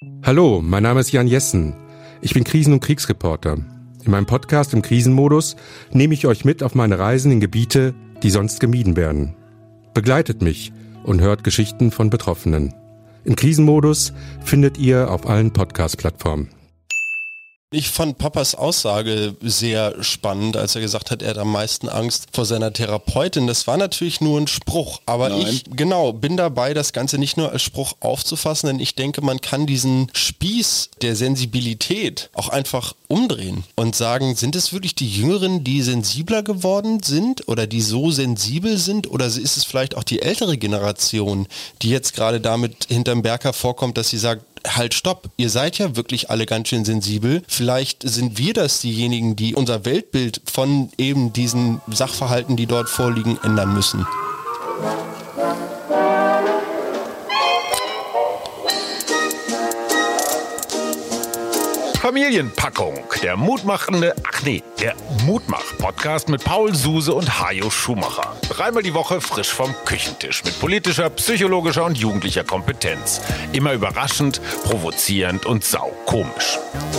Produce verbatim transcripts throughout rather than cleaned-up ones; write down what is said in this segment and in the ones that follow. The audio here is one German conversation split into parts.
Hallo, mein Name ist Jan Jessen. Ich bin Krisen- und Kriegsreporter. In meinem Podcast im Krisenmodus nehme ich euch mit auf meine Reisen in Gebiete, die sonst gemieden werden. Begleitet mich und hört Geschichten von Betroffenen. Im Krisenmodus findet ihr auf allen Podcast-Plattformen. Ich fand Papas Aussage sehr spannend, als er gesagt hat, er hat am meisten Angst vor seiner Therapeutin. Das war natürlich nur ein Spruch, aber Nein. ich genau bin dabei, das Ganze nicht nur als Spruch aufzufassen, denn ich denke, man kann diesen Spieß der Sensibilität auch einfach umdrehen und sagen, sind es wirklich die Jüngeren, die sensibler geworden sind oder die so sensibel sind, oder ist es vielleicht auch die ältere Generation, die jetzt gerade damit hinterm Berg hervorkommt, dass sie sagt, halt, stopp, ihr seid ja wirklich alle ganz schön sensibel. Vielleicht sind wir das diejenigen, die unser Weltbild von eben diesen Sachverhalten, die dort vorliegen, ändern müssen. Familienpackung, der mutmachende, ach nee, der Mutmach-Podcast mit Paul Suse und Hajo Schumacher. Dreimal die Woche frisch vom Küchentisch mit politischer, psychologischer und jugendlicher Kompetenz. Immer überraschend, provozierend und saukomisch.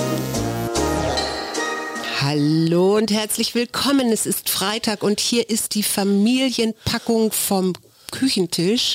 Hallo und herzlich willkommen. Es ist Freitag und hier ist die Familienpackung vom Küchentisch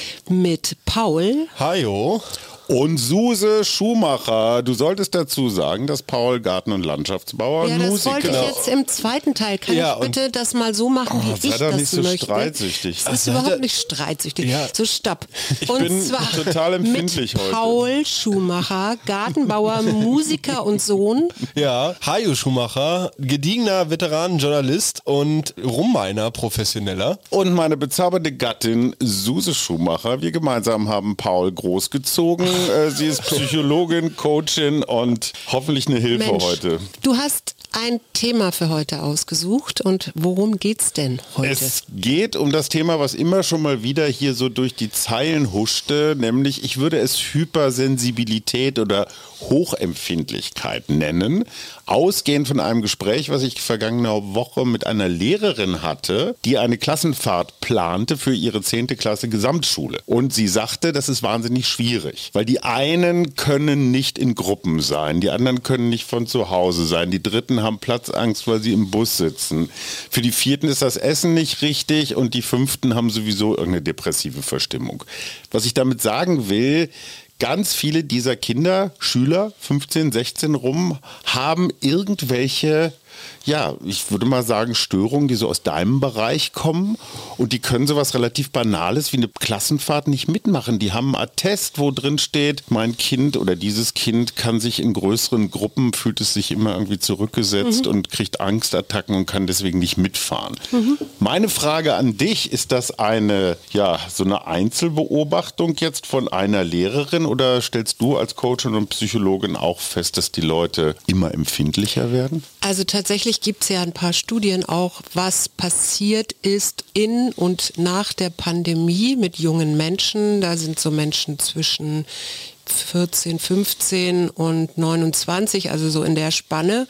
mit Paul. Hajo. Und Suse Schumacher. Du solltest dazu sagen, dass Paul Garten- und Landschaftsbauer ja, und das Musiker... wollte ich jetzt im zweiten Teil. Kann ja, ich bitte das mal so machen, oh, wie ich das nicht so möchte? streitsüchtig. Das ist also, überhaupt nicht streitsüchtig. Ja. So, stopp. Ich und bin zwar total empfindlich mit heute. Paul Schumacher, Gartenbauer, Musiker und Sohn. Ja, Hajo Schumacher, gediegener Veteranenjournalist und Rumminer Professioneller. Und meine bezaubernde Gattin Suse Schumacher. Wir gemeinsam haben Paul großgezogen. Äh, Sie ist Psychologin, Coachin und hoffentlich eine Hilfe Mensch, heute. Du hast ein Thema für heute ausgesucht und worum geht's denn heute? Es geht um das Thema, was immer schon mal wieder hier so durch die Zeilen huschte, nämlich ich würde es Hypersensibilität oder Hochempfindlichkeit nennen, ausgehend von einem Gespräch, was ich vergangene Woche mit einer Lehrerin hatte, die eine Klassenfahrt plante für ihre zehnte Klasse Gesamtschule. Und sie sagte, das ist wahnsinnig schwierig, weil die einen können nicht in Gruppen sein, die anderen können nicht von zu Hause sein, die dritten haben Platzangst, weil sie im Bus sitzen. Für die vierten ist das Essen nicht richtig und die fünften haben sowieso irgendeine depressive Verstimmung. Was ich damit sagen will, ganz viele dieser Kinder, Schüler, fünfzehn, sechzehn rum, haben irgendwelche, ja, ich würde mal sagen, Störungen, die so aus deinem Bereich kommen, und die können sowas relativ Banales wie eine Klassenfahrt nicht mitmachen. Die haben einen Attest, wo drin steht, mein Kind oder dieses Kind kann sich in größeren Gruppen, fühlt es sich immer irgendwie zurückgesetzt mhm. und kriegt Angstattacken und kann deswegen nicht mitfahren. Mhm. Meine Frage an dich, ist das eine, ja, so eine Einzelbeobachtung jetzt von einer Lehrerin, oder stellst du als Coachin und Psychologin auch fest, dass die Leute immer empfindlicher werden? Also tatsächlich gibt es ja ein paar Studien auch, was passiert ist in und nach der Pandemie mit jungen Menschen. Da sind so Menschen zwischen vierzehn, fünfzehn und neunundzwanzig, also so in der Spanne.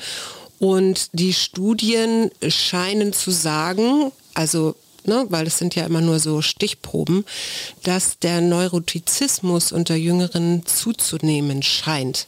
Und die Studien scheinen zu sagen, also Ne, weil es sind ja immer nur so Stichproben, dass der Neurotizismus unter Jüngeren zuzunehmen scheint.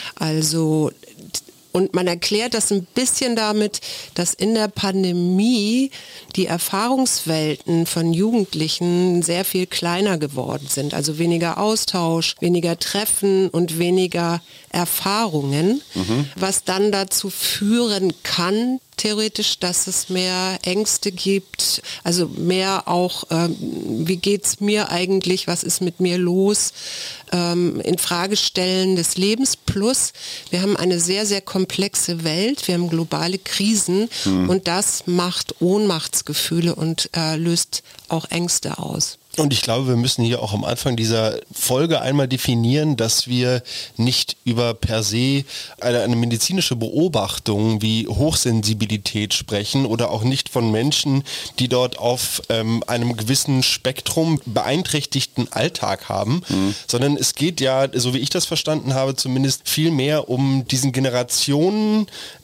Also und man erklärt das ein bisschen damit, dass in der Pandemie die Erfahrungswelten von Jugendlichen sehr viel kleiner geworden sind. Also weniger Austausch, weniger Treffen und weniger Erfahrungen, mhm. was dann dazu führen kann, theoretisch, dass es mehr Ängste gibt, also mehr auch, ähm, wie geht's mir eigentlich, was ist mit mir los, ähm, in Frage stellen des Lebens. Plus, wir haben eine sehr, sehr komplexe Welt, wir haben globale Krisen mhm. und das macht Ohnmachtsgefühle und äh, löst auch Ängste aus. Und ich glaube, wir müssen hier auch am Anfang dieser Folge einmal definieren, dass wir nicht über per se eine, eine medizinische Beobachtung wie Hochsensibilität sprechen oder auch nicht von Menschen, die dort auf ähm, einem gewissen Spektrum beeinträchtigten Alltag haben, mhm. sondern es geht ja, so wie ich das verstanden habe, zumindest viel mehr um diesen Generationen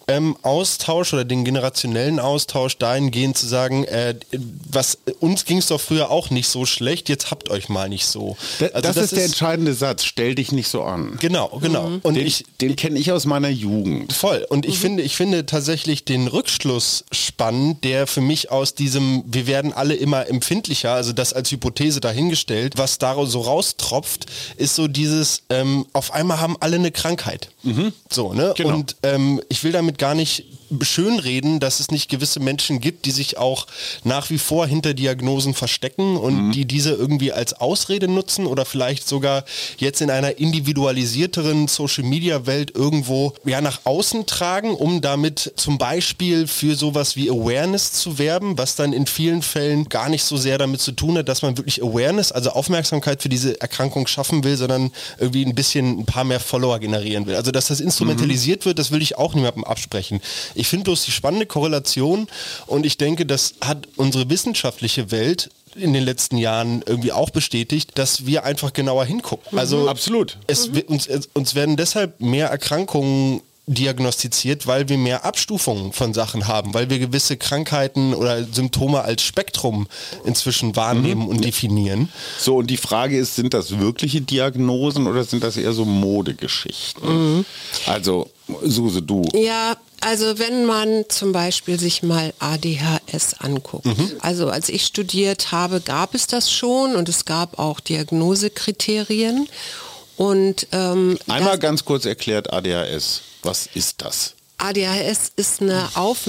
ähm, Austausch oder den generationellen Austausch dahingehend zu sagen, äh, was uns ging es doch früher auch nicht so schlecht, jetzt habt euch mal nicht so. Da, also das, das ist der entscheidende Satz, stell dich nicht so an. Genau, genau. Mhm. Und den ich, den kenne ich aus meiner Jugend. Voll. Und ich mhm. finde, ich finde tatsächlich den Rückschluss spannend, der für mich aus diesem, wir werden alle immer empfindlicher, also das als Hypothese dahingestellt, was da so raustropft, ist so dieses, ähm, auf einmal haben alle eine Krankheit. Mhm. So, ne? Genau. Und ähm, ich will damit gar nicht schönreden, dass es nicht gewisse Menschen gibt, die sich auch nach wie vor hinter Diagnosen verstecken und mhm. die diese irgendwie als Ausrede nutzen oder vielleicht sogar jetzt in einer individualisierteren Social-Media-Welt irgendwo ja nach außen tragen, um damit zum Beispiel für sowas wie Awareness zu werben, was dann in vielen Fällen gar nicht so sehr damit zu tun hat, dass man wirklich Awareness, also Aufmerksamkeit für diese Erkrankung schaffen will, sondern irgendwie ein bisschen ein paar mehr Follower generieren will. Also dass das instrumentalisiert mhm. wird, das will ich auch niemandem absprechen. Ich finde bloß die spannende Korrelation und ich denke, das hat unsere wissenschaftliche Welt in den letzten Jahren irgendwie auch bestätigt, dass wir einfach genauer hingucken. Mhm. Also absolut. Es, mhm. uns, es, uns werden deshalb mehr Erkrankungen diagnostiziert, weil wir mehr Abstufungen von Sachen haben, weil wir gewisse Krankheiten oder Symptome als Spektrum inzwischen wahrnehmen mhm. und definieren. So, und die Frage ist, sind das wirkliche Diagnosen oder sind das eher so Modegeschichten? Mhm. Also, Suse, du. Ja, also wenn man zum Beispiel sich mal A D H S anguckt. Mhm. Also als ich studiert habe, gab es das schon und es gab auch Diagnosekriterien. Und ähm, einmal ganz kurz erklärt A D H S. Was ist das? A D H S ist eine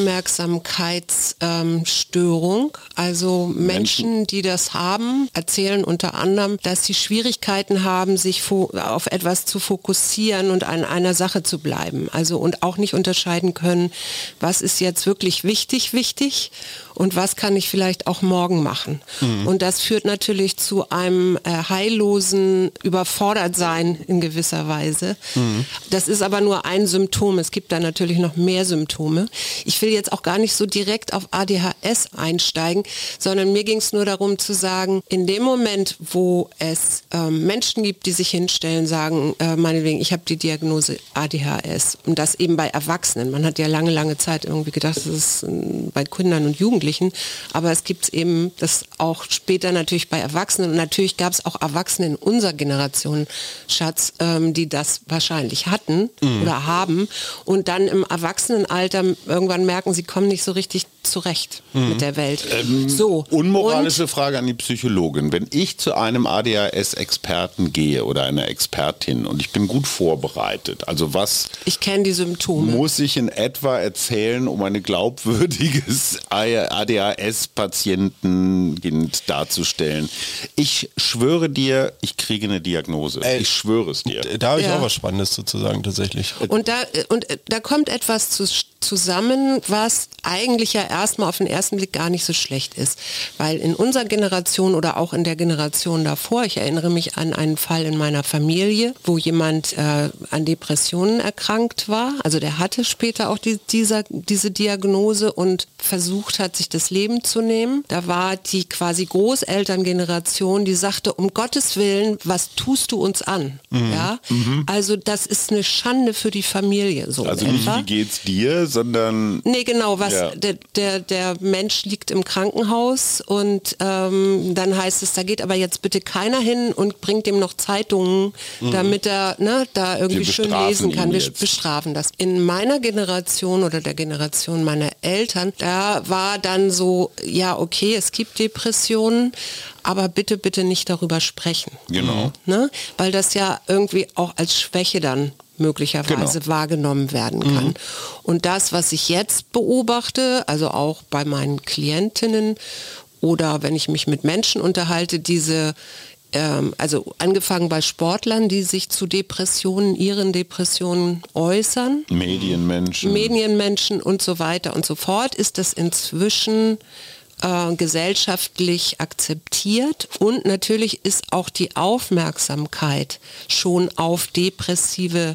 Aufmerksamkeitsstörung. Ähm, also Menschen, Menschen, die das haben, erzählen unter anderem, dass sie Schwierigkeiten haben, sich auf etwas zu fokussieren und an einer Sache zu bleiben. Also und auch nicht unterscheiden können, was ist jetzt wirklich wichtig, wichtig und was kann ich vielleicht auch morgen machen. Mhm. Und das führt natürlich zu einem äh, heillosen Überfordertsein in gewisser Weise. Mhm. Das ist aber nur ein Symptom. Es gibt da natürlich noch mehr Symptome. Ich will jetzt auch gar nicht so direkt auf A D H S einsteigen, sondern mir ging es nur darum zu sagen, in dem Moment, wo es ähm, Menschen gibt, die sich hinstellen, sagen, äh, meinetwegen, ich habe die Diagnose A D H S und das eben bei Erwachsenen. Man hat ja lange, lange Zeit irgendwie gedacht, das ist äh, bei Kindern und Jugendlichen, aber es gibt eben das auch später natürlich bei Erwachsenen und natürlich gab es auch Erwachsene in unserer Generation, Schatz, ähm, die das wahrscheinlich hatten mhm. oder haben und dann im Erwachsenenalter irgendwann merken, sie kommen nicht so richtig zurecht mhm. mit der Welt. Ähm, so. Unmoralische und, Frage an die Psychologin. Wenn ich zu einem A D H S-Experten gehe oder einer Expertin und ich bin gut vorbereitet, also was ich kenne die Symptome. Muss ich in etwa erzählen, um ein glaubwürdiges A D H S-Patienten darzustellen? Ich schwöre dir, ich kriege eine Diagnose. Ey, ich schwöre es dir. Da habe ich ja. auch was Spannendes sozusagen tatsächlich. Und da, und da kommt etwas zu, zusammen, was eigentlich ja erstmal auf den ersten Blick gar nicht so schlecht ist. Weil in unserer Generation oder auch in der Generation davor, ich erinnere mich an einen Fall in meiner Familie, wo jemand äh, an Depressionen erkrankt war. Also der hatte später auch die, dieser, diese Diagnose und versucht hat, sich das Leben zu nehmen. Da war die quasi Großelterngeneration, die sagte, um Gottes Willen, was tust du uns an? Mhm. Ja? Mhm. Also das ist eine Schande für die Familie. So also nicht, wie geht's dir, sondern... Nee, genau, was ja. der, der, der Mensch liegt im Krankenhaus und ähm, dann heißt es, da geht aber jetzt bitte keiner hin und bringt ihm noch Zeitungen, mhm. damit er ne, da irgendwie schön lesen kann. Wir jetzt. bestrafen das. In meiner Generation oder der Generation meiner Eltern, da war dann so, ja okay, es gibt Depressionen, aber bitte, bitte nicht darüber sprechen. Genau. Ne? Weil das ja irgendwie auch als Schwäche dann möglicherweise genau. wahrgenommen werden kann. Mhm. Und das, was ich jetzt beobachte, also auch bei meinen Klientinnen oder wenn ich mich mit Menschen unterhalte, diese, ähm, also angefangen bei Sportlern, die sich zu Depressionen, ihren Depressionen äußern. Medienmenschen. Medienmenschen und so weiter und so fort, ist das inzwischen Äh, gesellschaftlich akzeptiert und natürlich ist auch die Aufmerksamkeit schon auf depressive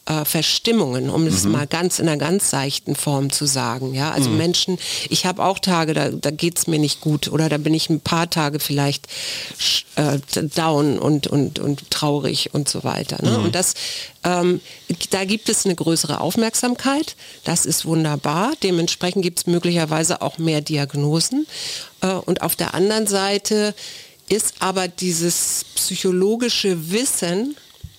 äh, Verstimmungen, um es mhm. mal ganz in einer ganz seichten Form zu sagen. Ja, also mhm. Menschen, ich habe auch Tage, da, da geht es mir nicht gut oder da bin ich ein paar Tage vielleicht äh, down und, und, und traurig und so weiter. Ne? Mhm. Und das, ähm, da gibt es eine größere Aufmerksamkeit. Das ist wunderbar. Dementsprechend gibt es möglicherweise auch mehr Diagnosen. Äh, und auf der anderen Seite ist aber dieses psychologische Wissen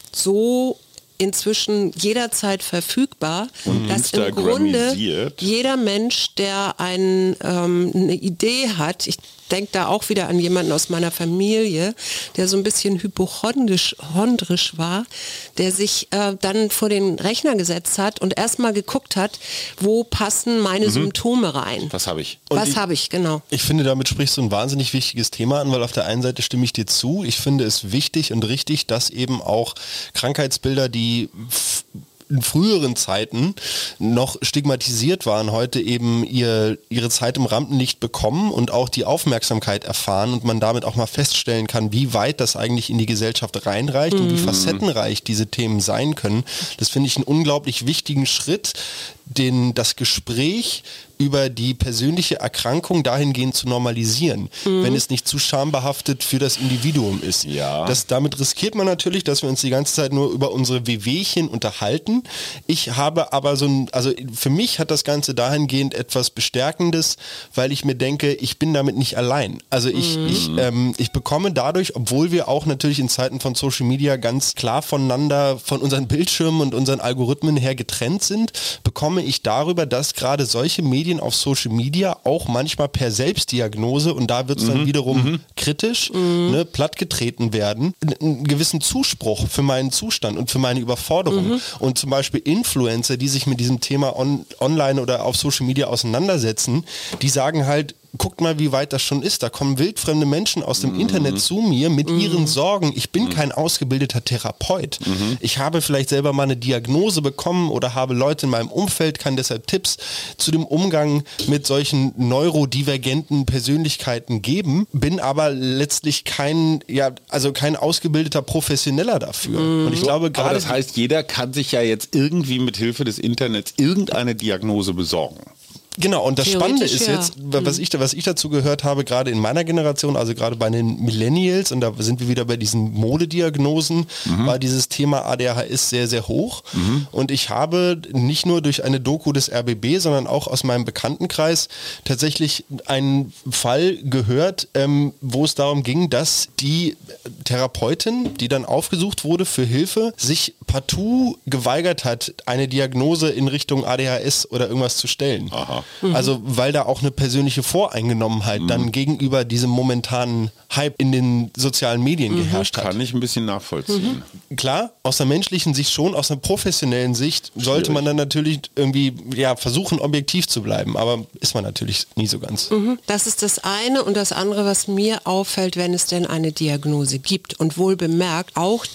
so inzwischen jederzeit verfügbar, und dass im Grunde jeder Mensch, der ein, ähm, eine Idee hat, ich denke da auch wieder an jemanden aus meiner Familie, der so ein bisschen hypochondrisch hondrisch war, der sich äh, dann vor den Rechner gesetzt hat und erstmal geguckt hat, wo passen meine mhm. Symptome rein. Was habe ich? Und Was habe ich, genau. Ich finde, damit sprichst du ein wahnsinnig wichtiges Thema an, weil auf der einen Seite stimme ich dir zu. Ich finde es wichtig und richtig, dass eben auch Krankheitsbilder, die f- in früheren Zeiten noch stigmatisiert waren, heute eben ihr, ihre Zeit im Rampenlicht bekommen und auch die Aufmerksamkeit erfahren und man damit auch mal feststellen kann, wie weit das eigentlich in die Gesellschaft reinreicht mhm. und wie facettenreich diese Themen sein können. Das finde ich einen unglaublich wichtigen Schritt, den das Gespräch über die persönliche Erkrankung dahingehend zu normalisieren, mhm. wenn es nicht zu schambehaftet für das Individuum ist. Ja. Das, damit riskiert man natürlich, dass wir uns die ganze Zeit nur über unsere Wehwehchen unterhalten. Ich habe aber so ein, also für mich hat das Ganze dahingehend etwas Bestärkendes, weil ich mir denke, ich bin damit nicht allein. Also ich, mhm. ich, ähm, ich bekomme dadurch, obwohl wir auch natürlich in Zeiten von Social Media ganz klar voneinander, von unseren Bildschirmen und unseren Algorithmen her getrennt sind, bekomme ich darüber, dass gerade solche Medien auf Social Media auch manchmal per Selbstdiagnose, und da wird es dann mhm. wiederum mhm. kritisch, mhm. ne, plattgetreten werden, einen gewissen Zuspruch für meinen Zustand und für meine Überforderung. Mhm. Und zum Beispiel Influencer, die sich mit diesem Thema on, online oder auf Social Media auseinandersetzen, die sagen halt, guckt mal, wie weit das schon ist. Da kommen wildfremde Menschen aus dem mm. Internet zu mir mit mm. ihren Sorgen. Ich bin mm. kein ausgebildeter Therapeut. Mm-hmm. Ich habe vielleicht selber mal eine Diagnose bekommen oder habe Leute in meinem Umfeld, kann deshalb Tipps zu dem Umgang mit solchen neurodivergenten Persönlichkeiten geben, bin aber letztlich kein, ja, also kein ausgebildeter Professioneller dafür. Mm. Und ich glaube, gerade. Aber das heißt, jeder kann sich ja jetzt irgendwie mit Hilfe des Internets irgendeine Diagnose besorgen. Genau, und das Spannende ist jetzt, ja. was, ich, was ich dazu gehört habe, gerade in meiner Generation, also gerade bei den Millennials, und da sind wir wieder bei diesen Modediagnosen, mhm. war dieses Thema A D H S sehr, sehr hoch. Mhm. Und ich habe nicht nur durch eine Doku des R B B, sondern auch aus meinem Bekanntenkreis tatsächlich einen Fall gehört, ähm, wo es darum ging, dass die Therapeutin, die dann aufgesucht wurde für Hilfe, sich partout geweigert hat, eine Diagnose in Richtung A D H S oder irgendwas zu stellen. Aha. Also weil da auch eine persönliche Voreingenommenheit mhm. dann gegenüber diesem momentanen Hype in den sozialen Medien mhm. geherrscht hat. Kann ich ein bisschen nachvollziehen. Mhm. Klar, aus der menschlichen Sicht schon, aus einer professionellen Sicht sollte Schwierig. man dann natürlich irgendwie ja, versuchen, objektiv zu bleiben, aber ist man natürlich nie so ganz. Mhm. Das ist das eine, und das andere, was mir auffällt, wenn es denn eine Diagnose gibt, und wohl bemerkt, auch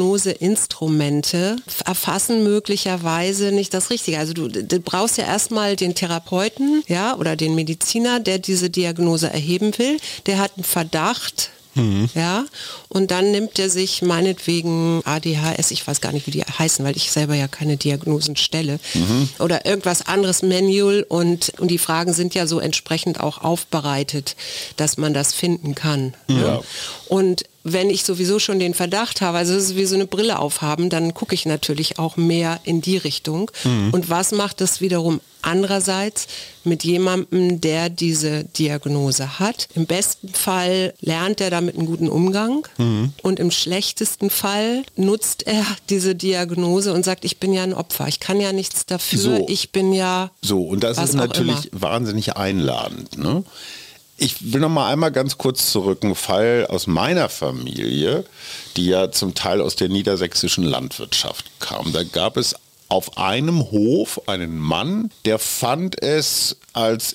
Diagnoseinstrumente erfassen möglicherweise nicht das Richtige. Also du, du brauchst ja erstmal den Therapeuten, ja, oder den Mediziner, der diese Diagnose erheben will. Der hat einen Verdacht, mhm. ja, und dann nimmt er sich meinetwegen A D H S, ich weiß gar nicht, wie die heißen, weil ich selber ja keine Diagnosen stelle, mhm. oder irgendwas anderes Manual, und, und die Fragen sind ja so entsprechend auch aufbereitet, dass man das finden kann. Ja. Ja. Und wenn ich sowieso schon den Verdacht habe, also es ist wie so eine Brille aufhaben, dann gucke ich natürlich auch mehr in die Richtung. Mhm. Und was macht das wiederum andererseits mit jemandem, der diese Diagnose hat? Im besten Fall lernt er damit einen guten Umgang, mhm. und im schlechtesten Fall nutzt er diese Diagnose und sagt, ich bin ja ein Opfer, ich kann ja nichts dafür, so. ich bin ja So, und das ist natürlich wahnsinnig einladend, ne? Ich will noch mal einmal ganz kurz zurück, einen Fall aus meiner Familie, die ja zum Teil aus der niedersächsischen Landwirtschaft kam. Da gab es auf einem Hof einen Mann, der fand es als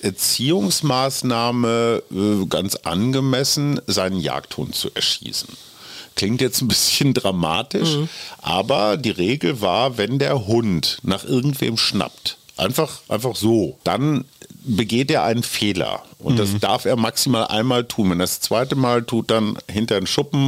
Erziehungsmaßnahme äh, ganz angemessen, seinen Jagdhund zu erschießen. Klingt jetzt ein bisschen dramatisch, mhm. aber die Regel war, wenn der Hund nach irgendwem schnappt, einfach, einfach so, dann begeht er einen Fehler. Und mhm. das darf er maximal einmal tun. Wenn er das zweite Mal tut, dann hinter den Schuppen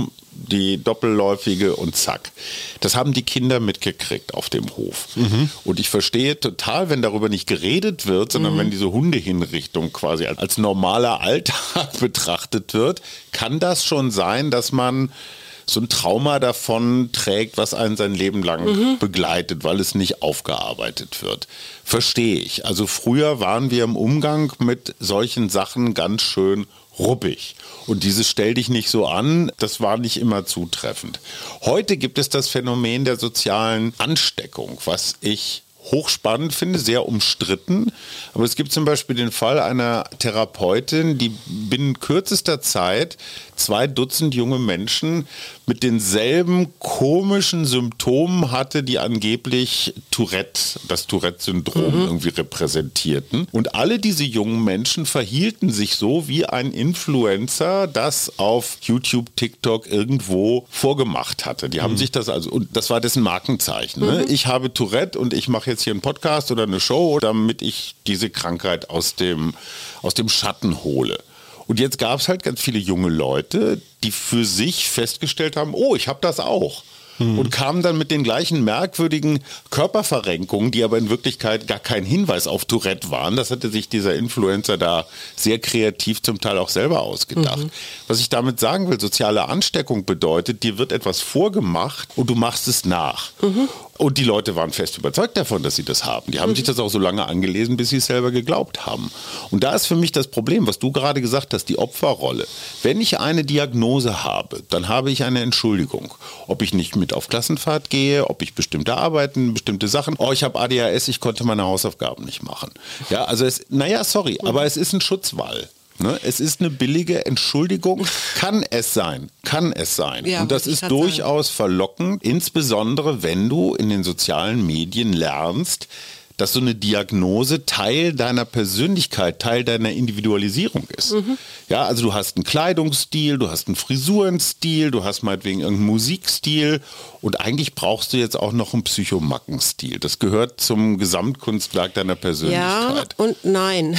die doppelläufige und zack. Das haben die Kinder mitgekriegt auf dem Hof. Mhm. Und ich verstehe total, wenn darüber nicht geredet wird, sondern mhm. wenn diese Hundehinrichtung quasi als normaler Alltag betrachtet wird, kann das schon sein, dass man so ein Trauma davon trägt, was einen sein Leben lang mhm. begleitet, weil es nicht aufgearbeitet wird. Verstehe ich. Also früher waren wir im Umgang mit solchen Sachen ganz schön ruppig. Und dieses stell dich nicht so an, das war nicht immer zutreffend. Heute gibt es das Phänomen der sozialen Ansteckung, was ich hochspannend finde, sehr umstritten. Aber es gibt zum Beispiel den Fall einer Therapeutin, die binnen kürzester Zeit zwei Dutzend junge Menschen mit denselben komischen Symptomen hatte, die angeblich Tourette, das Tourette-Syndrom mhm. irgendwie repräsentierten. Und alle diese jungen Menschen verhielten sich so wie ein Influencer, das auf YouTube, TikTok irgendwo vorgemacht hatte. Die haben mhm. sich das also, und das war dessen Markenzeichen. Ne? Mhm. Ich habe Tourette und ich mache jetzt hier einen Podcast oder eine Show, damit ich diese Krankheit aus dem, aus dem Schatten hole. Und jetzt gab es halt ganz viele junge Leute, die für sich festgestellt haben, oh, ich habe das auch. Hm. Und kamen dann mit den gleichen merkwürdigen Körperverrenkungen, die aber in Wirklichkeit gar kein Hinweis auf Tourette waren. Das hatte sich dieser Influencer da sehr kreativ zum Teil auch selber ausgedacht. Mhm. Was ich damit sagen will, soziale Ansteckung bedeutet, dir wird etwas vorgemacht und du machst es nach. Mhm. Und die Leute waren fest überzeugt davon, dass sie das haben. Die haben mhm. sich das auch so lange angelesen, bis sie es selber geglaubt haben. Und da ist für mich das Problem, was du gerade gesagt hast, die Opferrolle. Wenn ich eine Diagnose habe, dann habe ich eine Entschuldigung. Ob ich nicht mit auf Klassenfahrt gehe, ob ich bestimmte Arbeiten, bestimmte Sachen, oh, ich habe A D H S, ich konnte meine Hausaufgaben nicht machen. Ja, also es, naja, sorry, mhm. aber es ist ein Schutzwall. Ne? Es ist eine billige Entschuldigung, kann es sein, kann es sein. Ja, und das ist durchaus sagen. verlockend, insbesondere wenn du in den sozialen Medien lernst, dass so eine Diagnose Teil deiner Persönlichkeit, Teil deiner Individualisierung ist. Mhm. Ja, also du hast einen Kleidungsstil, du hast einen Frisurenstil, du hast meinetwegen irgendeinen Musikstil und eigentlich brauchst du jetzt auch noch einen Psychomackenstil. Das gehört zum Gesamtkunstwerk deiner Persönlichkeit. Ja und nein.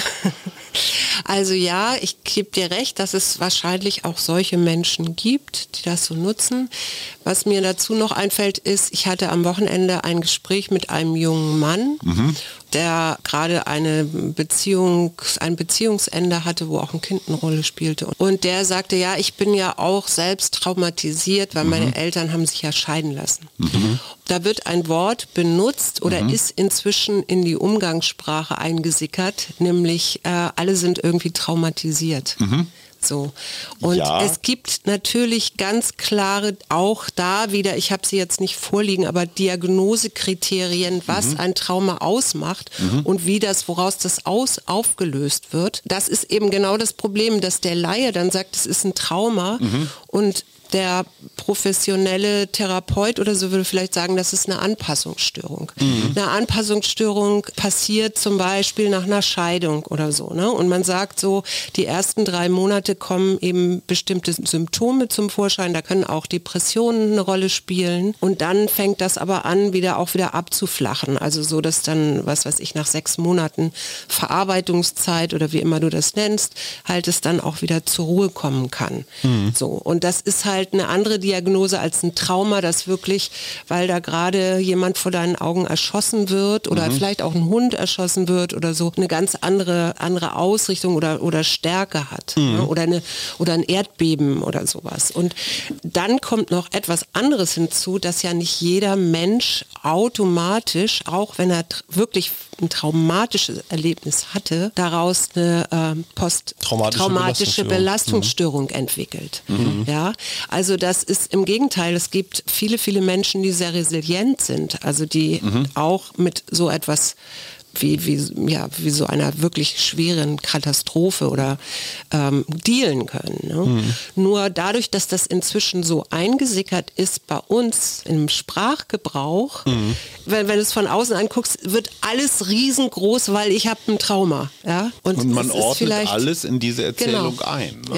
Also ja, ich gebe dir recht, dass es wahrscheinlich auch solche Menschen gibt, die das so nutzen. Was mir dazu noch einfällt, ist, ich hatte am Wochenende ein Gespräch mit einem jungen Mann, mhm. der gerade eine Beziehung, ein Beziehungsende hatte, wo auch ein Kind eine Rolle spielte. Und der sagte, ja, ich bin ja auch selbst traumatisiert, weil mhm. meine Eltern haben sich ja scheiden lassen. Mhm. Da wird ein Wort benutzt oder mhm. ist inzwischen in die Umgangssprache eingesickert, nämlich äh, alle sind irgendwie traumatisiert. Mhm. So. Und ja. es gibt natürlich ganz klare, auch da wieder, ich habe sie jetzt nicht vorliegen, aber Diagnosekriterien, was mhm. ein Trauma ausmacht mhm. und wie das, woraus das aus, aufgelöst wird. Das ist eben genau das Problem, dass der Laie dann sagt, es ist ein Trauma mhm. und der professionelle Therapeut oder so würde vielleicht sagen, das ist eine Anpassungsstörung. Mhm. Eine Anpassungsstörung passiert zum Beispiel nach einer Scheidung oder so. Ne? Und man sagt so, die ersten drei Monate kommen eben bestimmte Symptome zum Vorschein. Da können auch Depressionen eine Rolle spielen. Und dann fängt das aber an, wieder auch wieder abzuflachen. Also so, dass dann, was weiß ich, nach sechs Monaten Verarbeitungszeit oder wie immer du das nennst, halt es dann auch wieder zur Ruhe kommen kann. Mhm. So. Und das ist halt eine andere Diagnose als ein Trauma, das wirklich, weil da gerade jemand vor deinen Augen erschossen wird oder mhm. vielleicht auch ein Hund erschossen wird oder so, eine ganz andere, andere Ausrichtung oder, oder Stärke hat. Mhm. Ne? Oder, eine, oder ein Erdbeben oder sowas. Und dann kommt noch etwas anderes hinzu, dass ja nicht jeder Mensch automatisch, auch wenn er tr- wirklich ein traumatisches Erlebnis hatte, daraus eine äh, posttraumatische Belastungsstörung mhm. entwickelt. Mhm. Ja, also das ist im Gegenteil, es gibt viele, viele Menschen, die sehr resilient sind, also die mhm. auch mit so etwas wie, wie, ja, wie so einer wirklich schweren Katastrophe oder ähm, dealen können. Ne? Mhm. Nur dadurch, dass das inzwischen so eingesickert ist bei uns im Sprachgebrauch, mhm. wenn, wenn du es von außen anguckst, wird alles riesengroß, weil ich habe ein Trauma. Ja? Und, Und man ordnet alles in diese Erzählung genau. ein. Ne? Ja.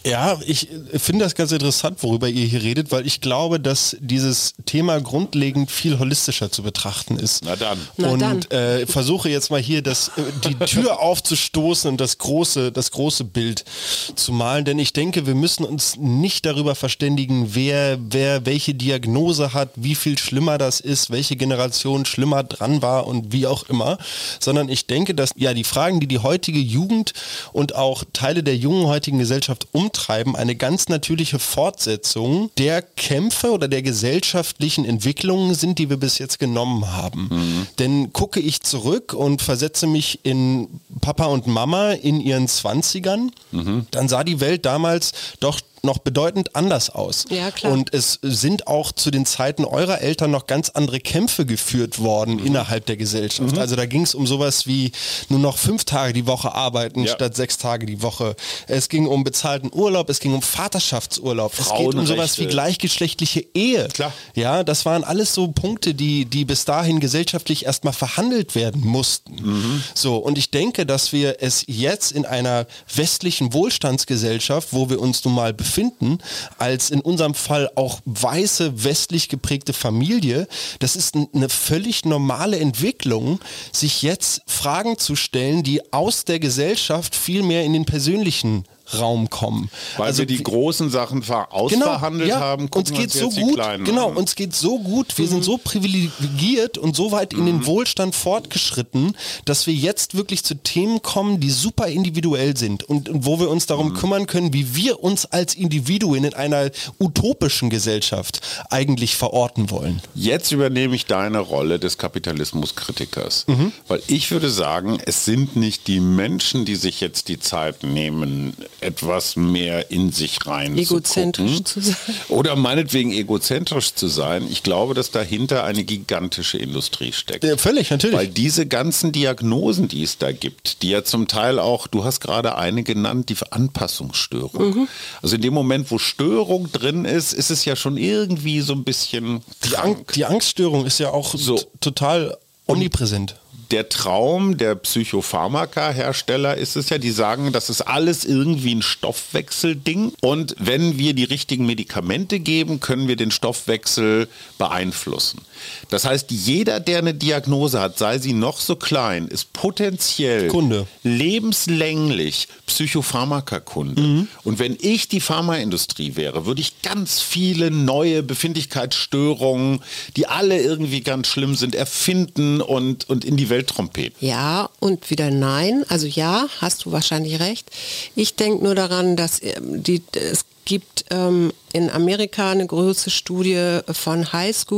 Ja, ich finde das ganz interessant, worüber ihr hier redet, weil ich glaube, dass dieses Thema grundlegend viel holistischer zu betrachten ist. Na dann. Und Na dann. Äh, versuche jetzt mal hier das, die Tür aufzustoßen und das große, das große Bild zu malen, denn ich denke, wir müssen uns nicht darüber verständigen, wer, wer welche Diagnose hat, wie viel schlimmer das ist, welche Generation schlimmer dran war und wie auch immer, sondern ich denke, dass ja die Fragen, die die heutige Jugend und auch Teile der jungen heutigen Gesellschaft umtreiben, eine ganz natürliche Fortsetzung der Kämpfe oder der gesellschaftlichen Entwicklungen sind, die wir bis jetzt genommen haben. Mhm. Denn gucke ich zurück und versetze mich in Papa und Mama in ihren Zwanzigern, mhm. dann sah die Welt damals doch noch bedeutend anders aus. Ja, klar. Und es sind auch zu den Zeiten eurer Eltern noch ganz andere Kämpfe geführt worden mhm. innerhalb der Gesellschaft. Mhm. Also da ging es um sowas wie nur noch fünf Tage die Woche arbeiten ja. statt sechs Tage die Woche. Es ging um bezahlten Urlaub, es ging um Vaterschaftsurlaub, es geht um sowas wie gleichgeschlechtliche Ehe. Klar. Ja, das waren alles so Punkte, die, die bis dahin gesellschaftlich erstmal verhandelt werden mussten. Mhm. So, und ich denke, dass wir es jetzt in einer westlichen Wohlstandsgesellschaft, wo wir uns nun mal befinden, finden, als in unserem Fall auch weiße, westlich geprägte Familie. Das ist eine völlig normale Entwicklung, sich jetzt Fragen zu stellen, die aus der Gesellschaft viel mehr in den persönlichen Raum kommen. Weil also wir die großen Sachen ausverhandelt genau, ja, haben, uns geht so gut, genau, an. uns geht so gut, wir mhm. sind so privilegiert und so weit in mhm. den Wohlstand fortgeschritten, dass wir jetzt wirklich zu Themen kommen, die super individuell sind und, und wo wir uns darum mhm. kümmern können, wie wir uns als Individuen in einer utopischen Gesellschaft eigentlich verorten wollen. Jetzt übernehme ich deine Rolle des Kapitalismuskritikers, mhm. weil ich würde sagen, es sind nicht die Menschen, die sich jetzt die Zeit nehmen, etwas mehr in sich rein egozentrisch zu, zu sein. Oder meinetwegen egozentrisch zu sein. Ich glaube, dass dahinter eine gigantische Industrie steckt. Ja, völlig, natürlich. Weil diese ganzen Diagnosen, die es da gibt, die ja zum Teil auch, du hast gerade eine genannt, die Anpassungsstörung. Mhm. Also in dem Moment, wo Störung drin ist, ist es ja schon irgendwie so ein bisschen die, Ang- die Angststörung ist ja auch so t- total omnipräsent. Der Traum der Psychopharmaka-Hersteller ist es ja, die sagen, das ist alles irgendwie ein Stoffwechselding und wenn wir die richtigen Medikamente geben, können wir den Stoffwechsel beeinflussen. Das heißt, jeder, der eine Diagnose hat, sei sie noch so klein, ist potenziell Kunde. lebenslänglich Psychopharmaka-Kunde. Mhm. Und wenn ich die Pharmaindustrie wäre, würde ich ganz viele neue Befindlichkeitsstörungen, die alle irgendwie ganz schlimm sind, erfinden und, und in die Welt trompeten. Ja und wieder nein. Also ja, hast du wahrscheinlich recht. Ich denke nur daran, dass die, es gibt ähm, in Amerika eine große Studie von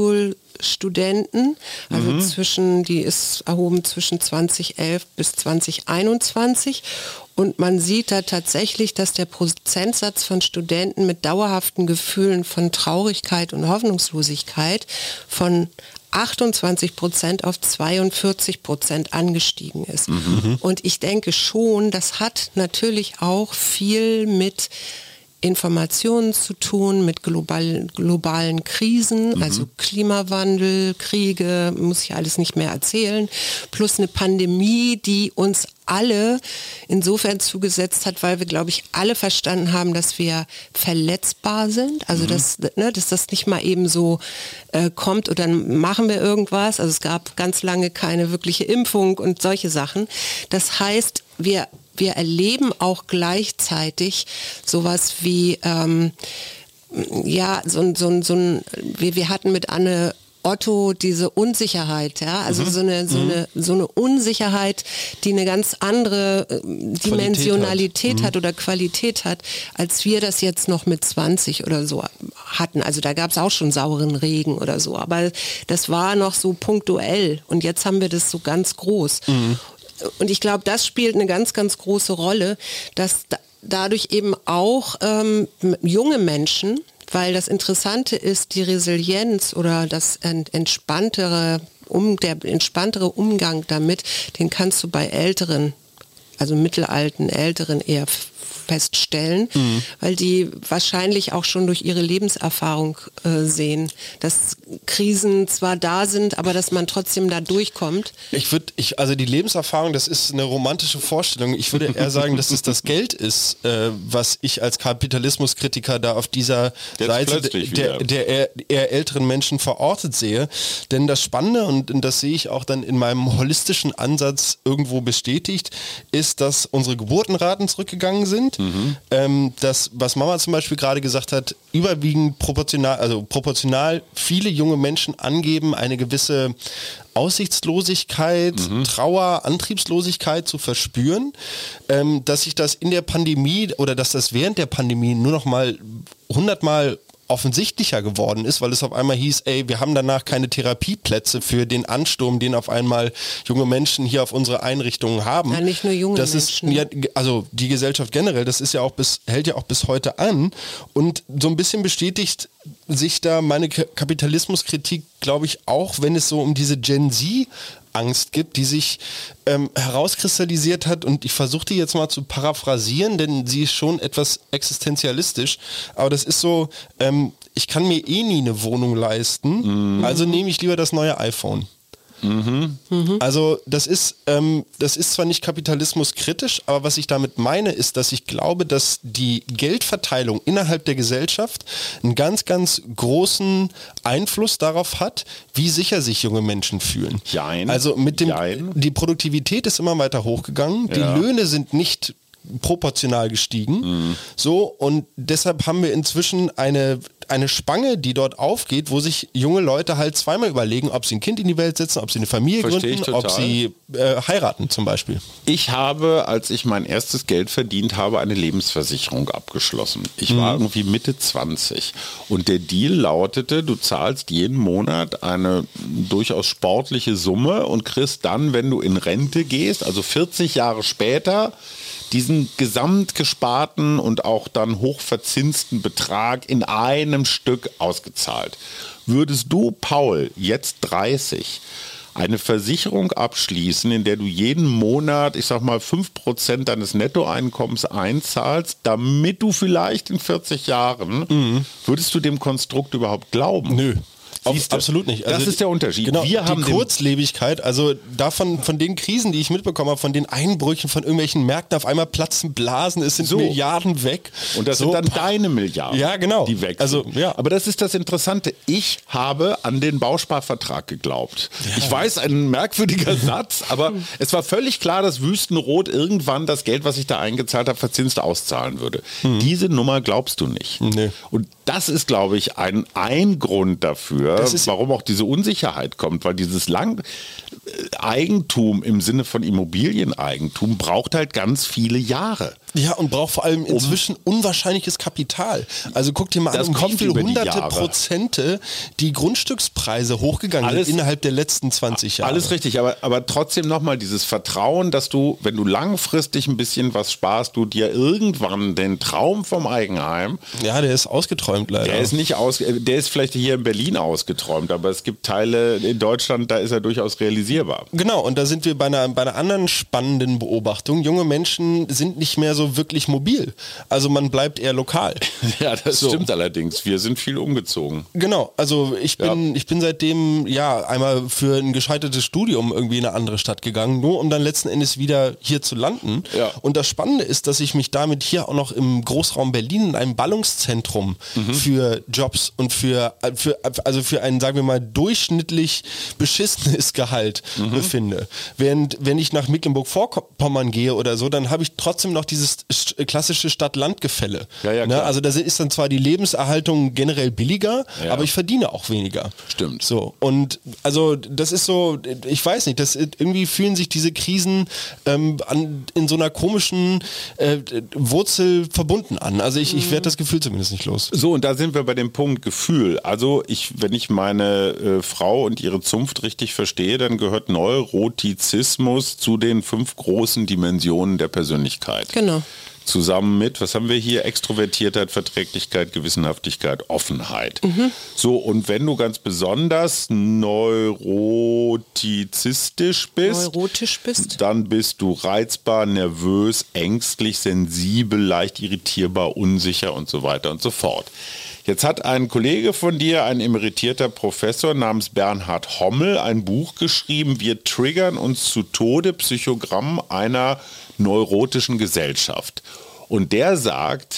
Highschool-Studenten, also mhm. zwischen, die ist erhoben zwischen zweitausendelf bis zweitausendeinundzwanzig. Und man sieht da tatsächlich, dass der Prozentsatz von Studenten mit dauerhaften Gefühlen von Traurigkeit und Hoffnungslosigkeit von achtundzwanzig Prozent auf zweiundvierzig Prozent angestiegen ist. Mhm. Und ich denke schon, das hat natürlich auch viel mit Informationen zu tun, mit global, globalen Krisen, mhm. also Klimawandel, Kriege, muss ich alles nicht mehr erzählen, plus eine Pandemie, die uns alle insofern zugesetzt hat, weil wir, glaube ich, alle verstanden haben, dass wir verletzbar sind, also mhm. dass, ne, dass das nicht mal eben so äh, kommt und dann machen wir irgendwas, also es gab ganz lange keine wirkliche Impfung und solche Sachen. Das heißt, wir Wir erleben auch gleichzeitig sowas wie, ähm, ja, so, so, so ein, wir, wir hatten mit Anne Otto diese Unsicherheit, ja, also mhm. so eine so mhm. eine so eine Unsicherheit, die eine ganz andere äh, Dimensionalität hat. hat oder Qualität hat, als wir das jetzt noch mit zwanzig oder so hatten. Also da gab es auch schon sauren Regen oder so, aber das war noch so punktuell und jetzt haben wir das so ganz groß. Mhm. Und ich glaube, das spielt eine ganz, ganz große Rolle, dass da, dadurch eben auch ähm, junge Menschen, weil das Interessante ist, die Resilienz oder das entspanntere, um, der entspanntere Umgang damit, den kannst du bei Älteren, also mittelalten, Älteren eher feststellen, mhm. weil die wahrscheinlich auch schon durch ihre Lebenserfahrung äh, sehen, dass Krisen zwar da sind, aber dass man trotzdem da durchkommt. Ich würde, ich, also die Lebenserfahrung, das ist eine romantische Vorstellung. Ich würde eher sagen, dass es das Geld ist, äh, was ich als Kapitalismuskritiker da auf dieser Jetzt Seite der, der eher, eher älteren Menschen verortet sehe. Denn das Spannende, und, und das sehe ich auch dann in meinem holistischen Ansatz irgendwo bestätigt, ist, dass unsere Geburtenraten zurückgegangen sind. Mhm. Ähm, das, was Mama zum Beispiel gerade gesagt hat, überwiegend proportional, also proportional viele junge Menschen angeben, eine gewisse Aussichtslosigkeit, mhm. Trauer, Antriebslosigkeit zu verspüren, ähm, dass sich das in der Pandemie oder dass das während der Pandemie nur noch mal hundertmal offensichtlicher geworden ist, weil es auf einmal hieß, ey, wir haben danach keine Therapieplätze für den Ansturm, den auf einmal junge Menschen hier auf unsere Einrichtungen haben. Ja, nicht nur junge das Menschen. Ist, ja, also die Gesellschaft generell, das ist ja auch bis, hält ja auch bis heute an und so ein bisschen bestätigt sich da meine Kapitalismuskritik, glaube ich, auch, wenn es so um diese Gen Z Angst gibt, die sich ähm, herauskristallisiert hat, und ich versuche die jetzt mal zu paraphrasieren, denn sie ist schon etwas existenzialistisch, aber das ist so, ähm, ich kann mir eh nie eine Wohnung leisten, mhm. also nehme ich lieber das neue iPhone. Mhm. Mhm. Also das ist, ähm, das ist zwar nicht kapitalismuskritisch, aber was ich damit meine, ist, dass ich glaube, dass die Geldverteilung innerhalb der Gesellschaft einen ganz, ganz großen Einfluss darauf hat, wie sicher sich junge Menschen fühlen. Jein. Also mit dem, Jein. die Produktivität ist immer weiter hochgegangen, Ja. die Löhne sind nicht proportional gestiegen. Mhm. So, und deshalb haben wir inzwischen eine, eine Spange, die dort aufgeht, wo sich junge Leute halt zweimal überlegen, ob sie ein Kind in die Welt setzen, ob sie eine Familie Versteh ich gründen, ob total. sie äh, heiraten zum Beispiel. Ich habe, als ich mein erstes Geld verdient habe, eine Lebensversicherung abgeschlossen. Ich mhm. war irgendwie Mitte zwanzig und der Deal lautete, du zahlst jeden Monat eine durchaus sportliche Summe und kriegst dann, wenn du in Rente gehst, also vierzig Jahre später, diesen gesamtgesparten und auch dann hochverzinsten Betrag in einem Stück ausgezahlt. Würdest du, Paul, jetzt dreißig, eine Versicherung abschließen, in der du jeden Monat, ich sag mal, fünf Prozent deines Nettoeinkommens einzahlst, damit du vielleicht in vierzig Jahren, mhm. würdest du dem Konstrukt überhaupt glauben? Nö. Auf, Siehste, absolut nicht. Also das ist der Unterschied. Genau, wir haben die Kurzlebigkeit, also davon, von den Krisen, die ich mitbekommen habe, von den Einbrüchen von irgendwelchen Märkten, auf einmal platzen Blasen, es sind so. Milliarden weg. Und das so. sind dann deine Milliarden, ja, genau. die weg also, sind. Ja. Aber das ist das Interessante. Ich habe an den Bausparvertrag geglaubt. Ja. Ich weiß, ein merkwürdiger Satz, aber es war völlig klar, dass Wüstenrot irgendwann das Geld, was ich da eingezahlt habe, verzinst auszahlen würde. Mhm. Diese Nummer glaubst du nicht. Nee. Und das ist, glaube ich, ein, ein Grund dafür, warum auch diese Unsicherheit kommt, weil dieses Lang Eigentum im Sinne von Immobilieneigentum braucht halt ganz viele Jahre. Ja, und braucht vor allem inzwischen um, unwahrscheinliches Kapital. Also guck dir mal das an, um wie viele hunderte Jahre. Prozente die Grundstückspreise hochgegangen alles, sind innerhalb der letzten zwanzig Jahre. Alles richtig, aber, aber trotzdem nochmal dieses Vertrauen, dass du, wenn du langfristig ein bisschen was sparst, du dir irgendwann den Traum vom Eigenheim... Ja, der ist ausgeträumt leider. Der ist nicht aus, der ist vielleicht hier in Berlin ausgeträumt, aber es gibt Teile in Deutschland, da ist er durchaus realisierbar. Genau, und da sind wir bei einer, bei einer anderen spannenden Beobachtung. Junge Menschen sind nicht mehr so wirklich mobil. Also man bleibt eher lokal. Ja, das so. Stimmt allerdings. Wir sind viel umgezogen. Genau, also ich bin, ja. ich bin seitdem ja einmal für ein gescheitertes Studium irgendwie in eine andere Stadt gegangen, nur um dann letzten Endes wieder hier zu landen. Ja. Und das Spannende ist, dass ich mich damit hier auch noch im Großraum Berlin in einem Ballungszentrum mhm. für Jobs und für, für also für ein, sagen wir mal, durchschnittlich beschissenes Gehalt mhm. befinde. Während wenn ich nach Mecklenburg-Vorpommern gehe oder so, dann habe ich trotzdem noch dieses klassische Stadt-Land-Gefälle. Ja, ja, ne? Also da ist dann zwar die Lebenserhaltung generell billiger, ja. aber ich verdiene auch weniger. Stimmt. So, und also das ist so, ich weiß nicht, das irgendwie fühlen sich diese Krisen ähm, an, in so einer komischen äh, Wurzel verbunden an. Also ich, ich werde das Gefühl zumindest nicht los. So, und da sind wir bei dem Punkt Gefühl. Also ich, wenn ich meine äh, Frau und ihre Zunft richtig verstehe, dann gehört Neurotizismus zu den fünf großen Dimensionen der Persönlichkeit. Genau. Zusammen mit, was haben wir hier? Extrovertiertheit, Verträglichkeit, Gewissenhaftigkeit, Offenheit. Mhm. So, und wenn du ganz besonders Neuro neurotizistisch bist, neurotisch bist, dann bist du reizbar, nervös, ängstlich, sensibel, leicht irritierbar, unsicher und so weiter und so fort. Jetzt hat ein Kollege von dir, ein emeritierter Professor namens Bernhard Hommel, ein Buch geschrieben, Wir triggern uns zu Tode, Psychogramm einer neurotischen Gesellschaft. Und der sagt,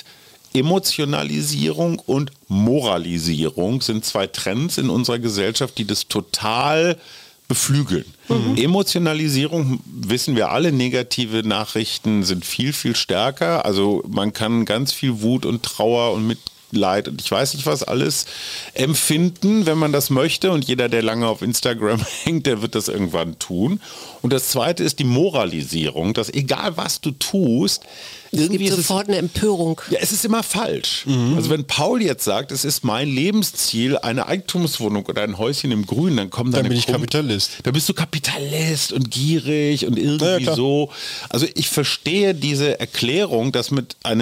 Emotionalisierung und Moralisierung sind zwei Trends in unserer Gesellschaft, die das total beflügeln. Mhm. Emotionalisierung, wissen wir alle, negative Nachrichten sind viel, viel stärker. Also man kann ganz viel Wut und Trauer und mit Leid und ich weiß nicht was alles empfinden, wenn man das möchte, und jeder, der lange auf Instagram hängt, der wird das irgendwann tun. Und das zweite ist die Moralisierung, dass egal was du tust, es gibt sofort es, eine Empörung. Ja, es ist immer falsch. Mhm. Also wenn Paul jetzt sagt, es ist mein Lebensziel, eine Eigentumswohnung oder ein Häuschen im Grün, dann kommen dann Dann bin ich Kumpel, Kapitalist. Dann bist du Kapitalist und gierig und irgendwie ja, so. Also ich verstehe diese Erklärung, dass mit einer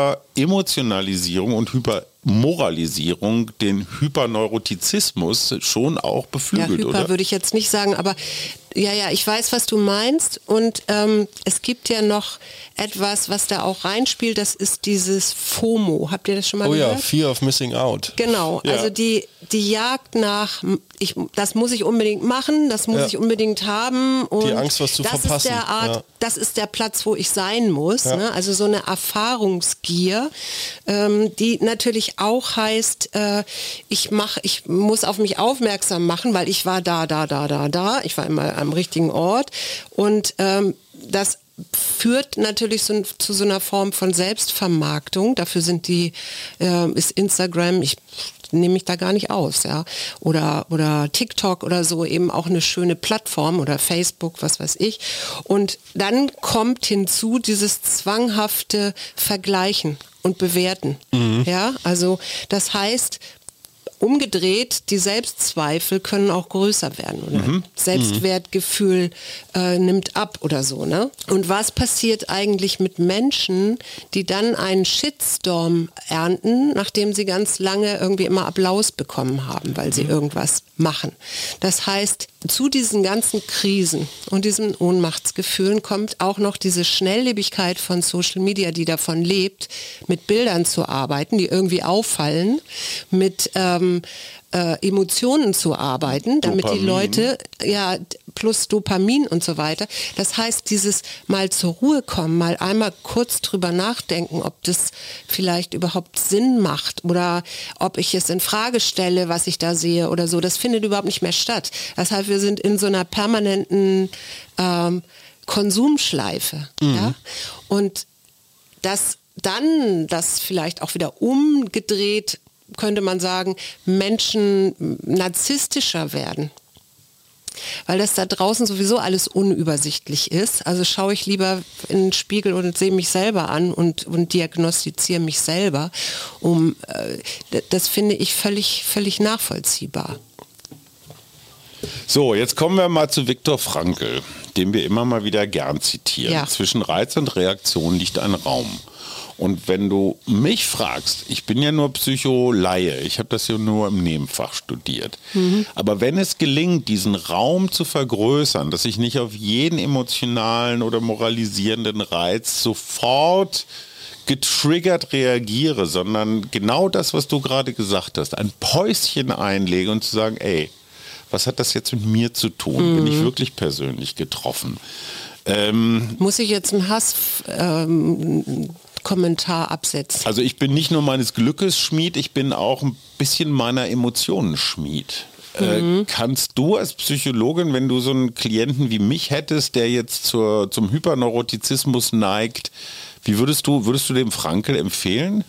Hyperemotionalisierung und Hypermoralisierung den Hyperneurotizismus schon auch beflügelt, ja, Hyper oder? würde ich jetzt nicht sagen, aber ja, ja, ich weiß, was du meinst, und ähm, es gibt ja noch etwas, was da auch reinspielt, das ist dieses FOMO. Habt ihr das schon mal oh gehört? Oh ja, Fear of Missing Out. Genau, ja. also die, die Jagd nach, ich, das muss ich unbedingt machen, das muss ja. ich unbedingt haben. Und die Angst, was zu das verpassen. Ist der Art, ja. Das ist der Platz, wo ich sein muss. Ja. Ne? Also so eine Erfahrungsgier, ähm, die natürlich auch heißt, äh, ich, mach, ich muss auf mich aufmerksam machen, weil ich war da, da, da, da, da. Ich war immer am richtigen Ort. Und ähm, das führt natürlich so, zu so einer Form von Selbstvermarktung. Dafür sind die, äh, ist Instagram, ich nehme mich da gar nicht aus, ja, oder, oder TikTok oder so, eben auch eine schöne Plattform, oder Facebook, was weiß ich. Und dann kommt hinzu dieses zwanghafte Vergleichen und Bewerten. Mhm. Ja, also das heißt, umgedreht, die Selbstzweifel können auch größer werden, oder? Mhm. Selbstwertgefühl äh, nimmt ab oder so, ne? Und was passiert eigentlich mit Menschen, die dann einen Shitstorm ernten, nachdem sie ganz lange irgendwie immer Applaus bekommen haben, weil sie mhm. irgendwas machen? Das heißt, zu diesen ganzen Krisen und diesen Ohnmachtsgefühlen kommt auch noch diese Schnelllebigkeit von Social Media, die davon lebt, mit Bildern zu arbeiten, die irgendwie auffallen, mit ähm, äh, Emotionen zu arbeiten, damit Dopamin. Die Leute, ja, plus Dopamin und so weiter. Das heißt, dieses mal zur Ruhe kommen, mal einmal kurz drüber nachdenken, ob das vielleicht überhaupt Sinn macht oder ob ich es in Frage stelle, was ich da sehe oder so, das findet überhaupt nicht mehr statt. Das heißt, wir sind in so einer permanenten ähm, Konsumschleife. Mhm. Ja? Und das dann, das vielleicht auch wieder umgedreht, könnte man sagen, Menschen narzisstischer werden. Weil das da draußen sowieso alles unübersichtlich ist. Also schaue ich lieber in den Spiegel und sehe mich selber an und, und diagnostiziere mich selber. Um, äh, das finde ich völlig, völlig nachvollziehbar. So, jetzt kommen wir mal zu Viktor Frankl, den wir immer mal wieder gern zitieren. Ja. Zwischen Reiz und Reaktion liegt ein Raum. Und wenn du mich fragst, ich bin ja nur Psycholaie, ich habe das ja nur im Nebenfach studiert, mhm. aber wenn es gelingt, diesen Raum zu vergrößern, dass ich nicht auf jeden emotionalen oder moralisierenden Reiz sofort getriggert reagiere, sondern genau das, was du gerade gesagt hast, ein Päuschen einlege und zu sagen, ey, was hat das jetzt mit mir zu tun? Mhm. Bin ich wirklich persönlich getroffen? Ähm, Muss ich jetzt einen Hass... Ähm Kommentar absetzen. Also ich bin nicht nur meines Glückes Schmied, ich bin auch ein bisschen meiner Emotionen Schmied. Mhm. Äh, kannst du als Psychologin, wenn du so einen Klienten wie mich hättest, der jetzt zur, zum Hyperneurotizismus neigt, wie würdest du, würdest du dem Frankl empfehlen?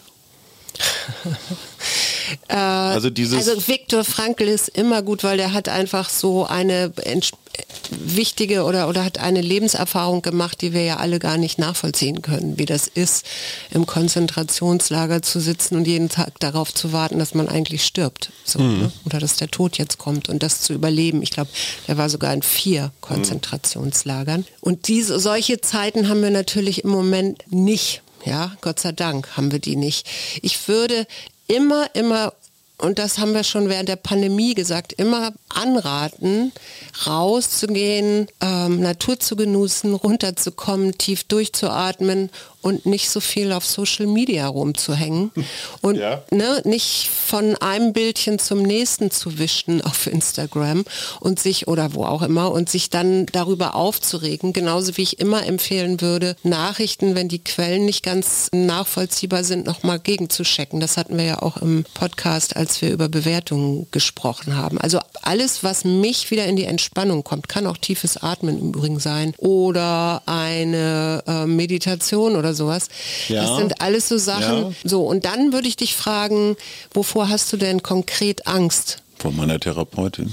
äh, also, dieses also Viktor Frankl ist immer gut, weil der hat einfach so eine wichtige oder, oder hat eine Lebenserfahrung gemacht, die wir ja alle gar nicht nachvollziehen können, wie das ist, im Konzentrationslager zu sitzen und jeden Tag darauf zu warten, dass man eigentlich stirbt. So, mhm. ne? Oder dass der Tod jetzt kommt und das zu überleben. Ich glaube, der war sogar in vier Konzentrationslagern. Mhm. Und diese, solche Zeiten haben wir natürlich im Moment nicht. Ja, Gott sei Dank haben wir die nicht. Ich würde immer, immer und das haben wir schon während der Pandemie gesagt, immer anraten, rauszugehen, ähm, Natur zu genießen, runterzukommen, tief durchzuatmen und nicht so viel auf Social Media rumzuhängen und ja. ne, nicht von einem Bildchen zum nächsten zu wischen auf Instagram und sich oder wo auch immer und sich dann darüber aufzuregen, genauso wie ich immer empfehlen würde, Nachrichten, wenn die Quellen nicht ganz nachvollziehbar sind, nochmal gegenzuchecken. Das hatten wir ja auch im Podcast, als wir über Bewertungen gesprochen haben. Also alles, was mich wieder in die Entspannung kommt, kann auch tiefes Atmen im Übrigen sein oder eine äh, Meditation oder sowas. Ja. Das sind alles so Sachen. Ja. So, und dann würde ich dich fragen, wovor hast du denn konkret Angst? Vor meiner Therapeutin.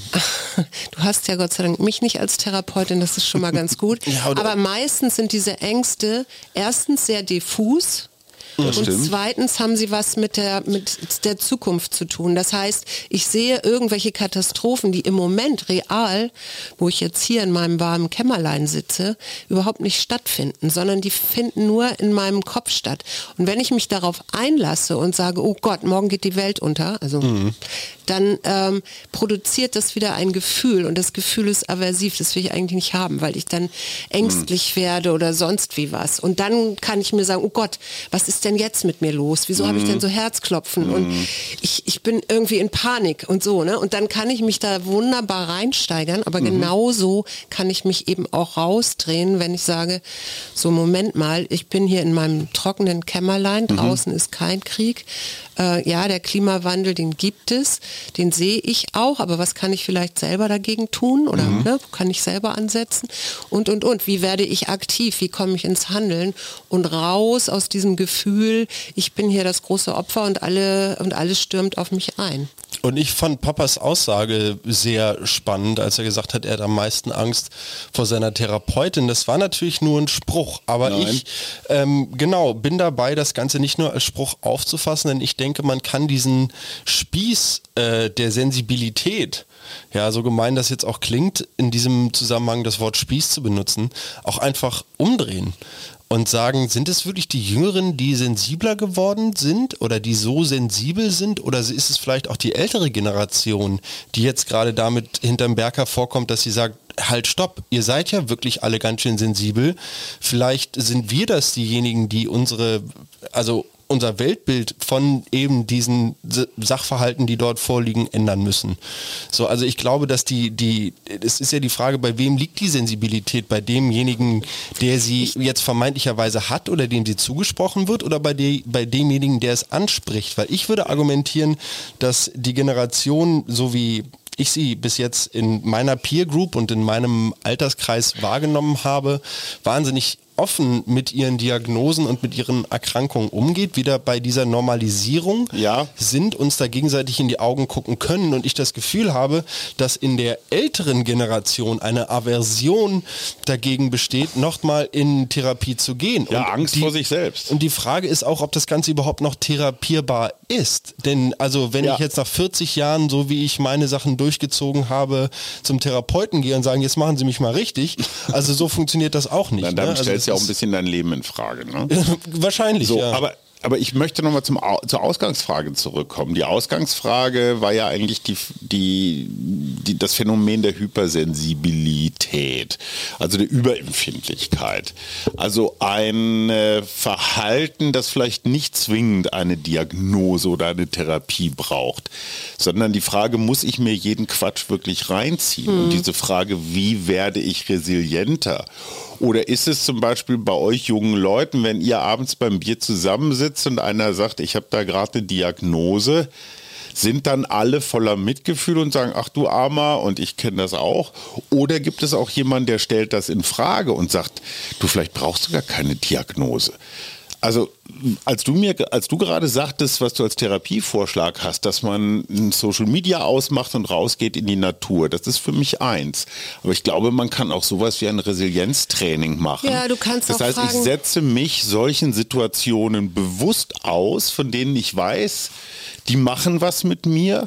Du hast ja Gott sei Dank mich nicht als Therapeutin, das ist schon mal ganz gut. Ja, aber meistens sind diese Ängste erstens sehr diffus. Das und stimmt. Zweitens haben sie was mit der, mit der Zukunft zu tun. Das heißt, ich sehe irgendwelche Katastrophen, die im Moment real, wo ich jetzt hier in meinem warmen Kämmerlein sitze, überhaupt nicht stattfinden, sondern die finden nur in meinem Kopf statt. Und wenn ich mich darauf einlasse und sage, oh Gott, morgen geht die Welt unter, also mhm. dann ähm, produziert das wieder ein Gefühl und das Gefühl ist aversiv, das will ich eigentlich nicht haben, weil ich dann ängstlich mhm. werde oder sonst wie was. Und dann kann ich mir sagen, oh Gott, was ist denn jetzt mit mir los? Wieso mm. habe ich denn so Herzklopfen? Mm. Und ich, ich bin irgendwie in Panik und so, ne? Und dann kann ich mich da wunderbar reinsteigern, aber mm. genauso kann ich mich eben auch rausdrehen, wenn ich sage, so Moment mal, ich bin hier in meinem trockenen Kämmerlein, draußen mm. ist kein Krieg. Äh, ja, der Klimawandel, den gibt es, den sehe ich auch, aber was kann ich vielleicht selber dagegen tun oder mm. ne, kann ich selber ansetzen? Und, und, und, wie werde ich aktiv? Wie komme ich ins Handeln? Und raus aus diesem Gefühl, ich bin hier das große Opfer und alle und alles stürmt auf mich ein. Und ich fand Papas Aussage sehr spannend, als er gesagt hat, er hat am meisten Angst vor seiner Therapeutin. Das war natürlich nur ein Spruch, aber Nein. ich ähm, genau bin dabei, das Ganze nicht nur als Spruch aufzufassen, denn ich denke, man kann diesen Spieß äh, der Sensibilität, ja, so gemein das jetzt auch klingt, in diesem Zusammenhang das Wort Spieß zu benutzen, auch einfach umdrehen. Und sagen, sind es wirklich die Jüngeren, die sensibler geworden sind oder die so sensibel sind? Oder ist es vielleicht auch die ältere Generation, die jetzt gerade damit hinterm Berg hervorkommt, dass sie sagt, halt stopp, ihr seid ja wirklich alle ganz schön sensibel. Vielleicht sind wir das diejenigen, die unsere, also unser Weltbild von eben diesen Sachverhalten, die dort vorliegen, ändern müssen. So, also ich glaube, dass die, die, es ist ja die Frage, bei wem liegt die Sensibilität? Bei demjenigen, der sie jetzt vermeintlicherweise hat oder dem sie zugesprochen wird oder bei, de, bei demjenigen, der es anspricht? Weil ich würde argumentieren, dass die Generation, so wie ich sie bis jetzt in meiner Peer Group und in meinem Alterskreis wahrgenommen habe, wahnsinnig offen mit ihren Diagnosen und mit ihren Erkrankungen umgeht, wieder bei dieser Normalisierung ja. sind, uns da gegenseitig in die Augen gucken können und ich das Gefühl habe, dass in der älteren Generation eine Aversion dagegen besteht, nochmal in Therapie zu gehen. Ja, und Angst die, vor sich selbst. Und die Frage ist auch, ob das Ganze überhaupt noch therapierbar ist. Denn also wenn ja. ich jetzt nach vierzig Jahren, so wie ich meine Sachen durchgezogen habe, zum Therapeuten gehe und sagen, jetzt machen Sie mich mal richtig, also so funktioniert das auch nicht. Dann, dann ne? Also stellst ja auch ein bisschen dein Leben in Frage. Ne? Wahrscheinlich, so, ja. Aber, aber ich möchte nochmal zum, zur Ausgangsfrage zurückkommen. Die Ausgangsfrage war ja eigentlich die, die, die, das Phänomen der Hypersensibilität, also der Überempfindlichkeit. Also ein äh, Verhalten, das vielleicht nicht zwingend eine Diagnose oder eine Therapie braucht, sondern die Frage, muss ich mir jeden Quatsch wirklich reinziehen? Mhm. Und diese Frage, wie werde ich resilienter? Oder ist es zum Beispiel bei euch jungen Leuten, wenn ihr abends beim Bier zusammensitzt und einer sagt, ich habe da gerade eine Diagnose, sind dann alle voller Mitgefühl und sagen, ach du Armer, und ich kenne das auch? Oder gibt es auch jemanden, der stellt das in Frage und sagt, du, vielleicht brauchst du gar keine Diagnose? Also als du mir, als du gerade sagtest, was du als Therapievorschlag hast, dass man Social Media ausmacht und rausgeht in die Natur, das ist für mich eins. Aber ich glaube, man kann auch sowas wie ein Resilienztraining machen. Ja, du kannst das auch heißt, fragen, ich setze mich solchen Situationen bewusst aus, von denen ich weiß, die machen was mit mir.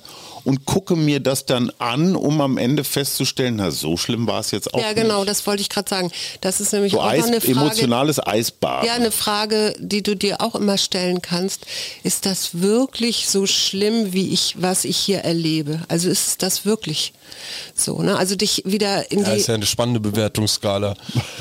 und gucke mir das dann an, um am Ende festzustellen, na so schlimm war es jetzt auch ja, nicht. Ja genau, das wollte ich gerade sagen. Das ist nämlich so auch Eis, noch eine Frage. Emotionales Eisbad. Ja, eine Frage, die du dir auch immer stellen kannst. Ist das wirklich so schlimm, wie ich, was ich hier erlebe? Also ist das wirklich so, ne? Also dich wieder in die... Das ist ja eine spannende Bewertungsskala.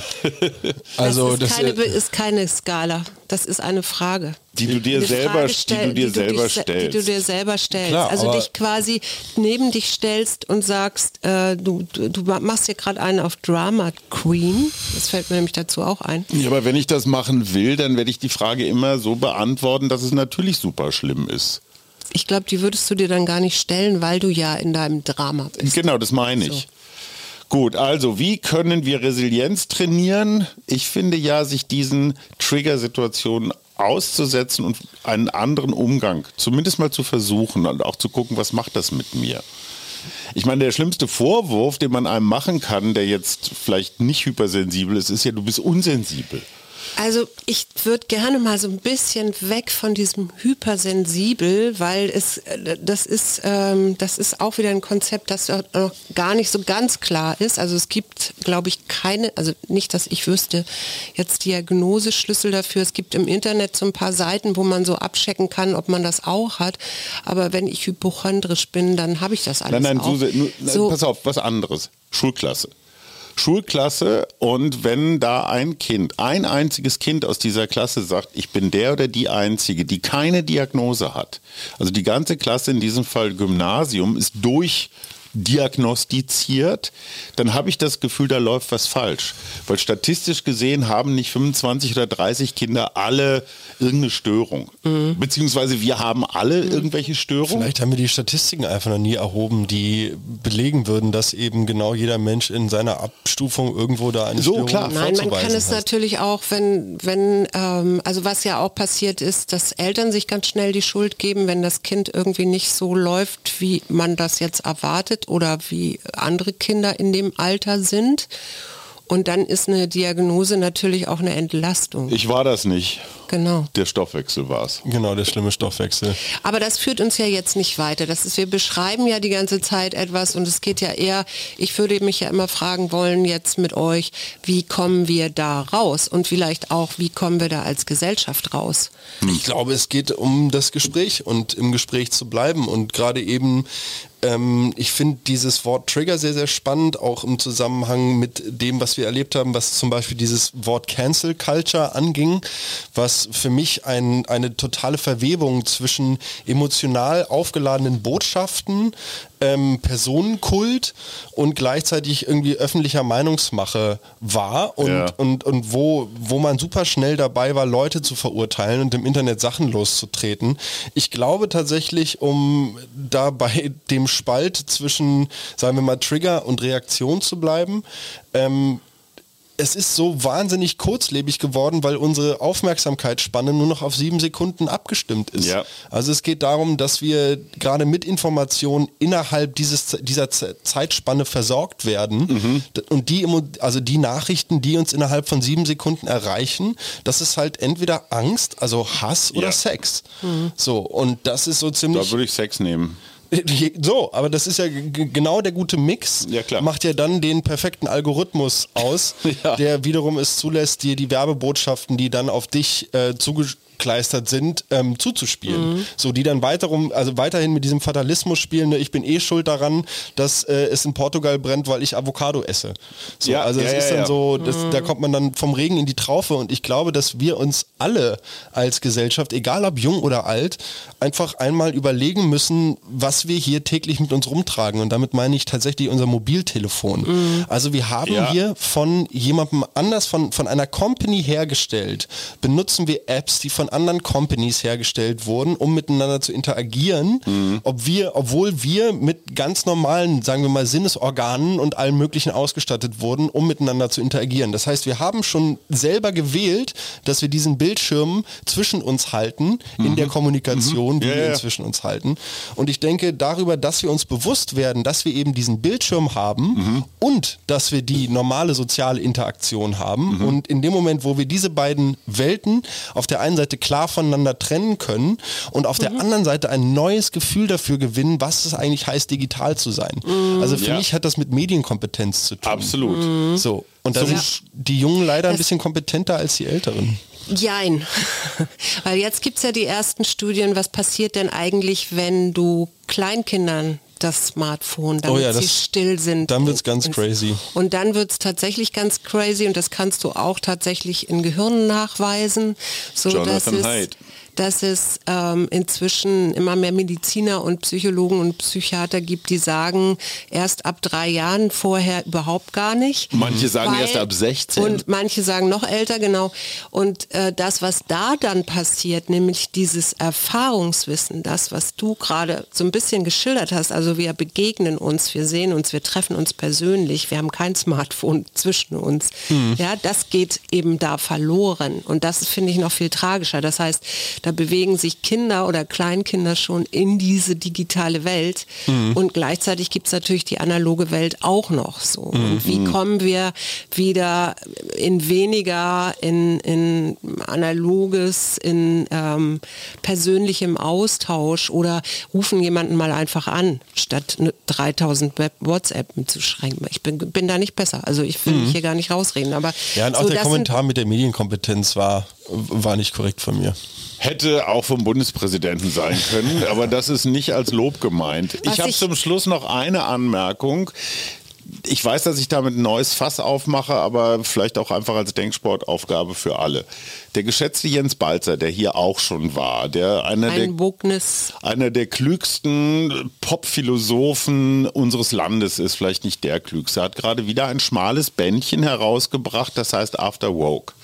also das, ist, das keine, ist keine Skala. Das ist eine Frage. Die du dir eine selber, stell, die du dir die selber dich, stellst. Die du dir selber stellst. Klar, also dich quasi neben dich stellst und sagst, äh, du, du, du machst dir gerade einen auf Drama Queen. Das fällt mir nämlich dazu auch ein. Ja, aber wenn ich das machen will, dann werde ich die Frage immer so beantworten, dass es natürlich super schlimm ist. Ich glaube, die würdest du dir dann gar nicht stellen, weil du ja in deinem Drama bist. Genau, das meine ich. So. Gut, also wie können wir Resilienz trainieren? Ich finde ja, sich diesen Trigger-Situationen auszusetzen und einen anderen Umgang zumindest mal zu versuchen und auch zu gucken, was macht das mit mir? Ich meine, der schlimmste Vorwurf, den man einem machen kann, der jetzt vielleicht nicht hypersensibel ist, ist ja, du bist unsensibel. Also ich würde gerne mal so ein bisschen weg von diesem hypersensibel, weil es das ist ähm, das ist auch wieder ein Konzept, das noch gar nicht so ganz klar ist. Also es gibt, glaube ich, keine, also nicht, dass ich wüsste, jetzt Diagnoseschlüssel dafür. Es gibt im Internet so ein paar Seiten, wo man so abchecken kann, ob man das auch hat. Aber wenn ich hypochondrisch bin, dann habe ich das alles nein, nein, auch. Suse, nur, so. Pass auf, was anderes. Schulklasse. Schulklasse und wenn da ein Kind, ein einziges Kind aus dieser Klasse sagt, ich bin der oder die Einzige, die keine Diagnose hat, also die ganze Klasse, in diesem Fall Gymnasium, ist durchdiagnostiziert, dann habe ich das Gefühl, da läuft was falsch. Weil statistisch gesehen haben nicht fünfundzwanzig oder dreißig Kinder alle irgendeine Störung. Mhm. Beziehungsweise wir haben alle mhm. irgendwelche Störungen. Vielleicht haben wir die Statistiken einfach noch nie erhoben, die belegen würden, dass eben genau jeder Mensch in seiner Abstufung irgendwo da eine so, Störung klar. Nein, man kann es hat. natürlich auch, wenn, wenn ähm, also was ja auch passiert ist, dass Eltern sich ganz schnell die Schuld geben, wenn das Kind irgendwie nicht so läuft, wie man das jetzt erwartet oder wie andere Kinder in dem Alter sind. Und dann ist eine Diagnose natürlich auch eine Entlastung. Ich war das nicht. Genau. Der Stoffwechsel war es. Genau, der schlimme Stoffwechsel. Aber das führt uns ja jetzt nicht weiter. Das ist, wir beschreiben ja die ganze Zeit etwas und es geht ja eher, ich würde mich ja immer fragen wollen jetzt mit euch, wie kommen wir da raus? Und vielleicht auch, wie kommen wir da als Gesellschaft raus? Ich glaube, es geht um das Gespräch und im Gespräch zu bleiben und gerade eben ich finde dieses Wort Trigger sehr, sehr spannend, auch im Zusammenhang mit dem, was wir erlebt haben, was zum Beispiel dieses Wort Cancel Culture anging, was für mich ein, eine totale Verwebung zwischen emotional aufgeladenen Botschaften, ähm, Personenkult und gleichzeitig irgendwie öffentlicher Meinungsmache war und, ja. und, und wo, wo man super schnell dabei war, Leute zu verurteilen und im Internet Sachen loszutreten. Ich glaube tatsächlich, um da bei dem Spalt zwischen, sagen wir mal, Trigger und Reaktion zu bleiben, ähm, es ist so wahnsinnig kurzlebig geworden, weil unsere Aufmerksamkeitsspanne nur noch auf sieben Sekunden abgestimmt ist. Ja. Also es geht darum, dass wir gerade mit Informationen innerhalb dieses, dieser Zeitspanne versorgt werden mhm. und die, also die Nachrichten, die uns innerhalb von sieben Sekunden erreichen, das ist halt entweder Angst, also Hass oder ja. Sex. Mhm. So, und das ist so ziemlich... Da würde ich Sex nehmen. So, aber das ist ja g- genau der gute Mix, ja, klar. macht ja dann den perfekten Algorithmus aus, ja. der wiederum es zulässt, dir die Werbebotschaften, die dann auf dich äh, zugekleistert sind, ähm, zuzuspielen. Mhm. So, die dann weiterum, also weiterhin mit diesem Fatalismus spielen, ne, ich bin eh schuld daran, dass äh, es in Portugal brennt, weil ich Avocado esse. So, ja, also ja, das ja, ist dann ja. so, das, mhm. da kommt man dann vom Regen in die Traufe und ich glaube, dass wir uns alle als Gesellschaft, egal ob jung oder alt, einfach einmal überlegen müssen, was wir hier täglich mit uns rumtragen und damit meine ich tatsächlich unser Mobiltelefon. Mhm. Also wir haben ja. hier von jemandem anders, von, von einer Company hergestellt, benutzen wir Apps, die von anderen Companies hergestellt wurden, um miteinander zu interagieren, mhm. ob wir, obwohl wir mit ganz normalen, sagen wir mal, Sinnesorganen und allem Möglichen ausgestattet wurden, um miteinander zu interagieren. Das heißt, wir haben schon selber gewählt, dass wir diesen Bildschirm zwischen uns halten, mhm. in der Kommunikation, mhm. die ja, wir ja. zwischen uns halten. Und ich denke, darüber, dass wir uns bewusst werden, dass wir eben diesen Bildschirm haben mhm. und dass wir die normale soziale Interaktion haben. Mhm. Und in dem Moment, wo wir diese beiden Welten auf der einen Seite Seite klar voneinander trennen können und auf mhm. der anderen Seite ein neues Gefühl dafür gewinnen, was es eigentlich heißt, digital zu sein. Mhm. Also für ja. mich hat das mit Medienkompetenz zu tun. Absolut. Mhm. So. Und da sind die Jungen leider ein bisschen kompetenter als die Älteren. Jein. Weil jetzt gibt es ja die ersten Studien, was passiert denn eigentlich, wenn du Kleinkindern das Smartphone, damit oh ja, sie das, still sind. Dann wird es ganz crazy. Und dann wird es tatsächlich ganz crazy und das kannst du auch tatsächlich in Gehirnen nachweisen. So, Jonathan dass Haidt. dass es ähm, inzwischen immer mehr Mediziner und Psychologen und Psychiater gibt, die sagen, erst ab drei Jahren, vorher überhaupt gar nicht. Manche sagen weil, erst ab sechzehn. Und manche sagen noch älter, genau. Und äh, das, was da dann passiert, nämlich dieses Erfahrungswissen, das, was du gerade so ein bisschen geschildert hast, also wir begegnen uns, wir sehen uns, wir treffen uns persönlich, wir haben kein Smartphone zwischen uns. Mhm. Ja, das geht eben da verloren. Und das finde ich noch viel tragischer. Das heißt, da bewegen sich Kinder oder Kleinkinder schon in diese digitale Welt mhm. und gleichzeitig gibt es natürlich die analoge Welt auch noch so. Mhm. Und wie kommen wir wieder in weniger, in, in analoges, in ähm, persönlichem Austausch oder rufen jemanden mal einfach an, statt dreitausend WhatsApp mitzuschränken. Ich bin, bin da nicht besser. Also ich will mhm. mich hier gar nicht rausreden. Aber ja, und auch so, der Kommentar mit der Medienkompetenz war, war nicht korrekt von mir. Hätte auch vom Bundespräsidenten sein können, aber das ist nicht als Lob gemeint. Ich habe zum Schluss noch eine Anmerkung. Ich weiß, dass ich damit ein neues Fass aufmache, aber vielleicht auch einfach als Denksportaufgabe für alle. Der geschätzte Jens Balzer, der hier auch schon war, der einer, ein der, einer der klügsten Popphilosophen unseres Landes ist, vielleicht nicht der klügste, hat gerade wieder ein schmales Bändchen herausgebracht, das heißt After Woke.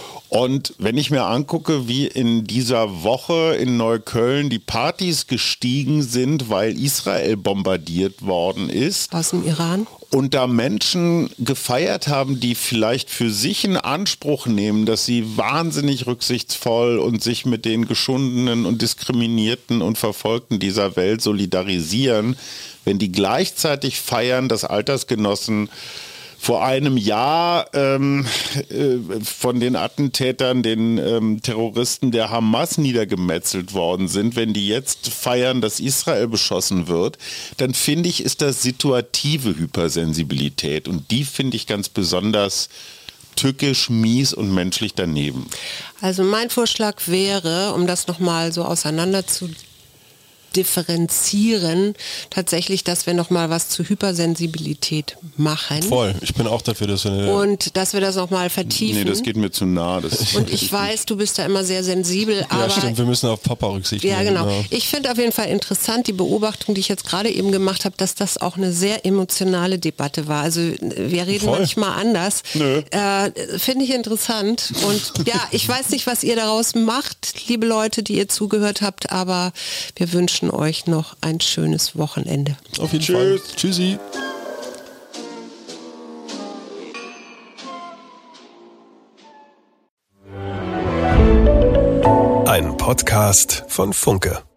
Und wenn ich mir angucke, wie in dieser Woche in Neukölln die Partys gestiegen sind, weil Israel bombardiert worden ist. Aus dem Iran. Und da Menschen gefeiert haben, die vielleicht für sich in Anspruch nehmen, dass sie wahnsinnig rücksichtsvoll und sich mit den Geschundenen und Diskriminierten und Verfolgten dieser Welt solidarisieren, wenn die gleichzeitig feiern, dass Altersgenossen vor einem Jahr ähm, äh, von den Attentätern, den ähm, Terroristen der Hamas niedergemetzelt worden sind, wenn die jetzt feiern, dass Israel beschossen wird, dann finde ich, ist das situative Hypersensibilität und die finde ich ganz besonders tückisch, mies und menschlich daneben. Also mein Vorschlag wäre, um das nochmal so auseinander zu differenzieren, tatsächlich, dass wir noch mal was zu Hypersensibilität machen. Voll, ich bin auch dafür, dass wir eine und dass wir das noch mal vertiefen. Nee, das geht mir zu nah. Das und ich weiß, du bist da immer sehr sensibel, aber ja, stimmt, wir müssen auf Papa Rücksicht nehmen. Ja, genau. Ja. Ich finde auf jeden Fall interessant die Beobachtung, die ich jetzt gerade eben gemacht habe, dass das auch eine sehr emotionale Debatte war. Also wir reden Voll. manchmal anders. Nö. Äh, finde ich interessant und ja, ich weiß nicht, was ihr daraus macht, liebe Leute, die ihr zugehört habt, aber wir wünschen euch noch ein schönes Wochenende. Auf jeden Tschüss. Fall. Tschüssi. Ein Podcast von Funke.